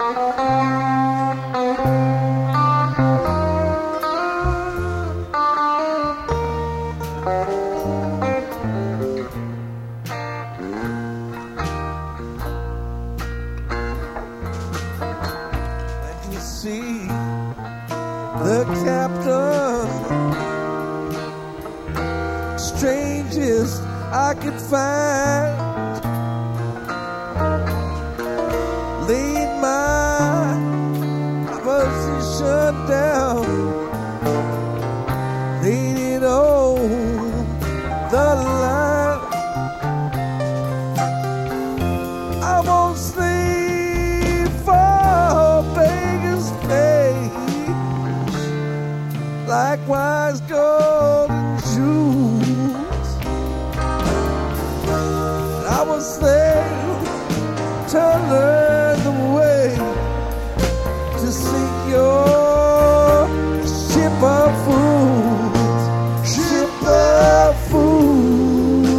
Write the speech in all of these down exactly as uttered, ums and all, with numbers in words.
See the captain, strangest I could find, laid my position down, laid it on the line. I won't sleep for beggars pay, likewise gold and jewels. I was there to learn the way to sink your ship of fools, ship of fools,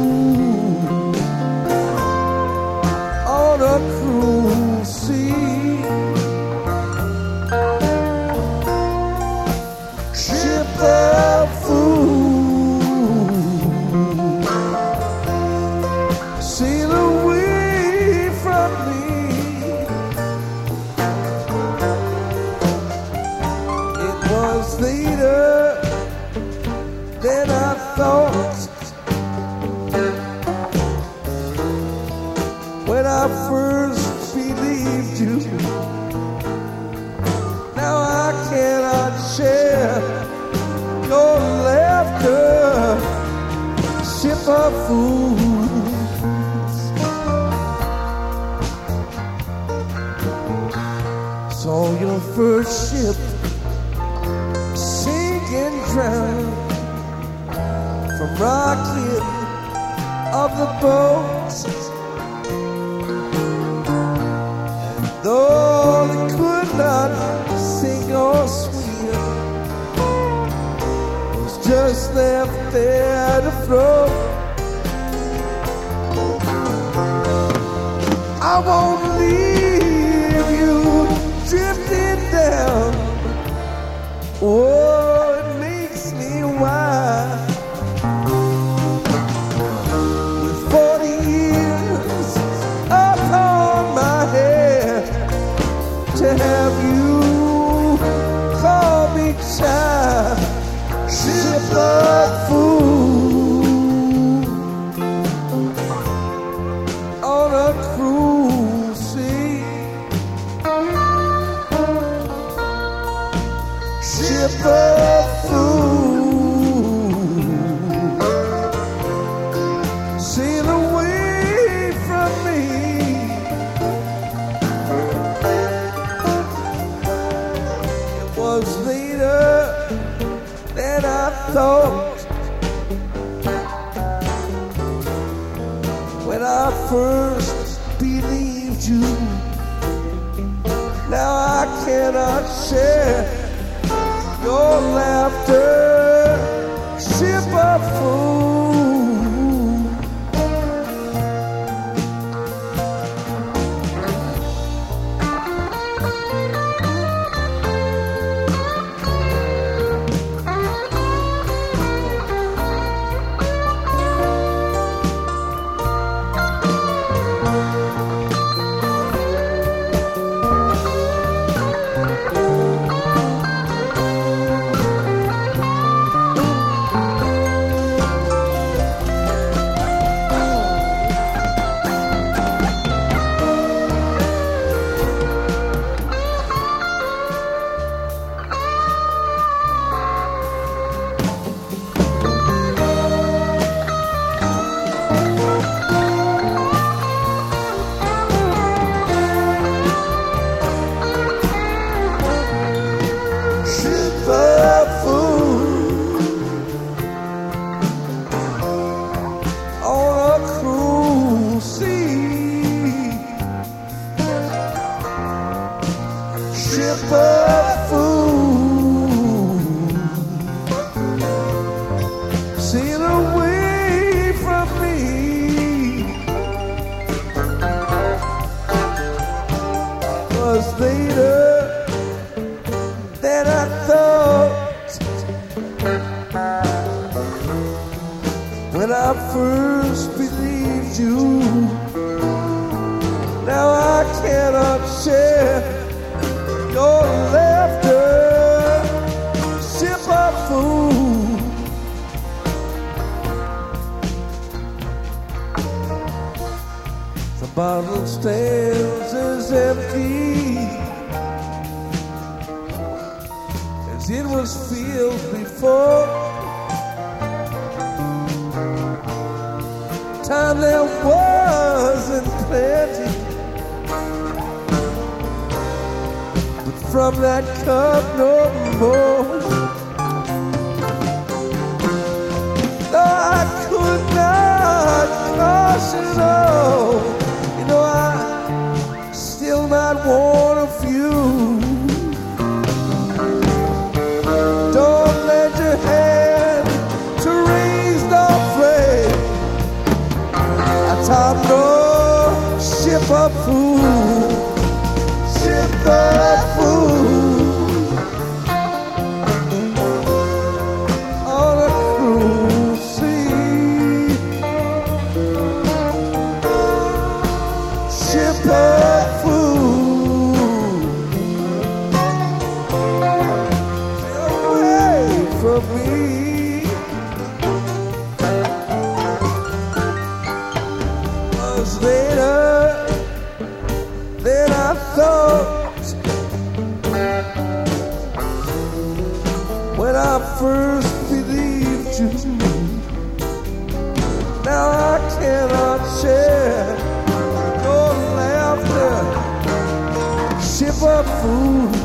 on a cruel sea, ship of fools, sail away from me. It was later than I thought, when I first believed you. Now I cannot share your laughter, ship of fools. Saw your first ship sink and drown, from rocking of the boats, and though it could not sink or swim, was just left there to float. I won't leave you drifting down. Oh, it makes me wild. With forty years upon my head, to have you call me child, ship of fools, on a cruel sea, ship of fools, sail away from me. It was later than I thought, when I first believed you. Now I cannot share your laughter, ship of fools. Ship of fools, sail away from me. was later than I thought. When I first believed you, now I cannot share your laughter. Ship of food, the bottle stands as empty as it was filled before. Time there wasn't plenty, but from that cup no more. Though I could not caution, oh, you know I still not want a few. Don't lend your hand to raise no flame. Top no ship of food, ship of food on a cruel sea, ship of food, sail away from me. Later than I thought. When I first believed you, now I cannot share your laughter. Ship of food,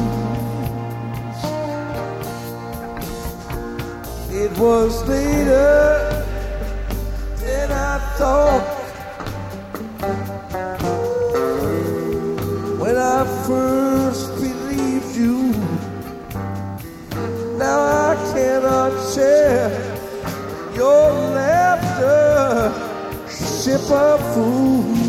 it was later than I thought. When I first believed you, now I cannot share your laughter. Ship of food.